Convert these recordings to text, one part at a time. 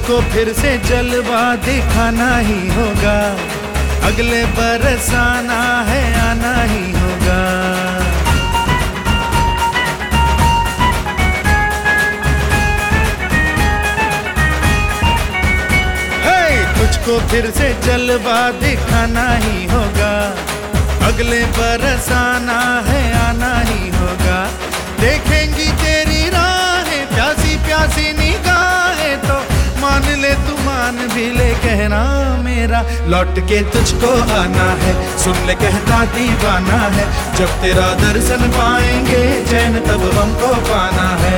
तुझको फिर से जलवा दिखाना ही होगा, अगले बरस आना है आना ही होगा। तुझको फिर से जलवा दिखाना ही होगा, अगले बरस आना है आना ही होगा। देखेंगी तेरी राहें प्यासी प्यासी निगाहें, तो मान ले तू मान भी ले कहना मेरा, लौट के तुझको आना है। सुन ले कहता दीवाना है, जब तेरा दर्शन पाएंगे चैन तब हमको पाना है।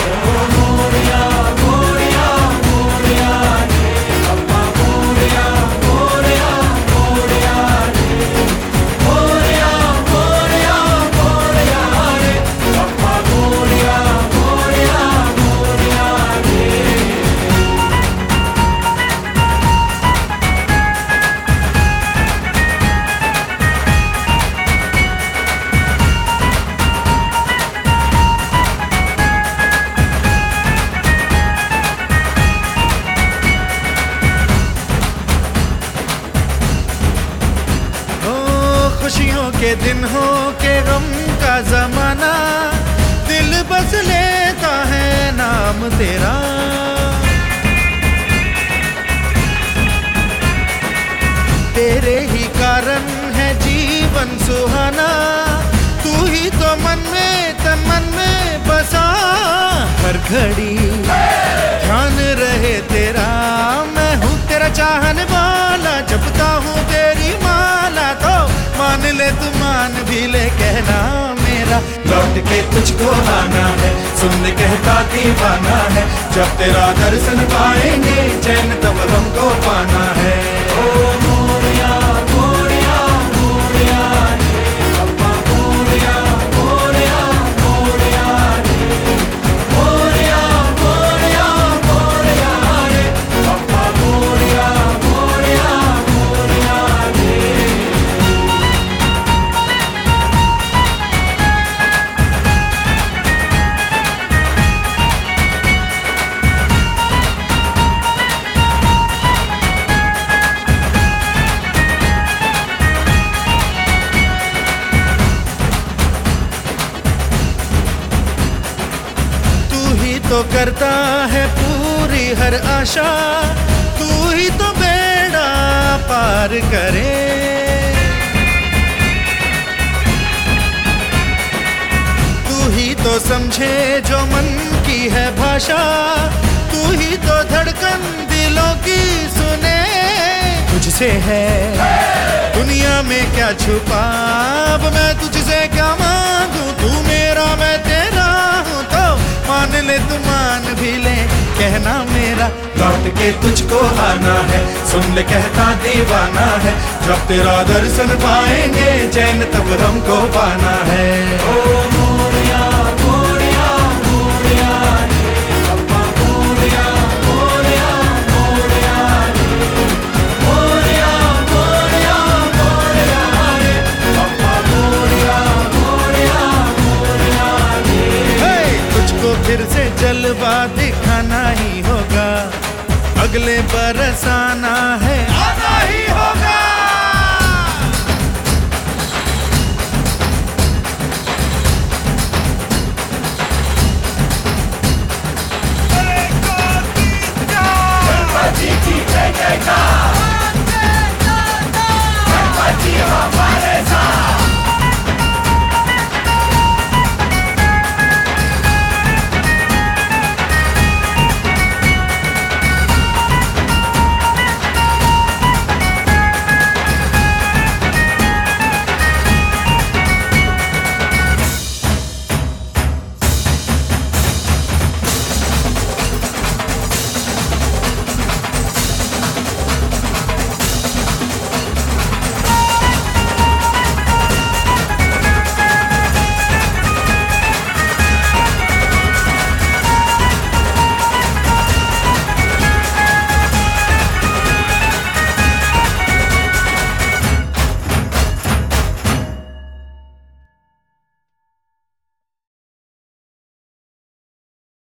खुशियों के दिन हो के गम का जमाना, दिल बस लेता है नाम तेरा। तेरे ही कारण है जीवन सुहाना, तू ही तो मन में तन मन में बसा। हर घड़ी ध्यान रहे तेरा, मैं हूँ तेरा चाहने वाला, जपता हूँ तेरी माला, तो मान ले तू मान भी ले कहना मेरा, लौट के तुझको आना है। सुन ले कहता दीवाना है, जब तेरा दर्शन पाएंगे चैन तब हमको पाना है। ओ मोरिया मोरिया मोरिया रे, अप्पा मोरिया मोरिया मोरिया रे, मोरिया मोरिया मोरिया रे, अप्पा मोरिया मोरिया मोरिया रे। तो करता है पूरी हर आशा, तू ही तो बेड़ा पार करे। तू ही तो समझे जो मन की है भाषा, तू ही तो धड़कन दिलों की सुने। तुझसे है दुनिया में क्या छुपा, अब मैं तुझसे क्या मांगू, तू मेरा मैं तेरा हूँ, तो मान ले तू मान भी ले कहना मेरा, लौट के तुझको आना है। सुन ले कहता दीवाना है, जब तेरा दर्शन पाएंगे चैन तब हमको पाना है। ओ मोरिया मोरिया मोरिया रे, अप्पा मोरिया मोरिया मोरिया रे, मोरिया मोरिया मोरिया रे, अप्पा मोरिया मोरिया मोरिया रे। तुझको फिर से जलवा दिखाना ही होगा, अगले बरस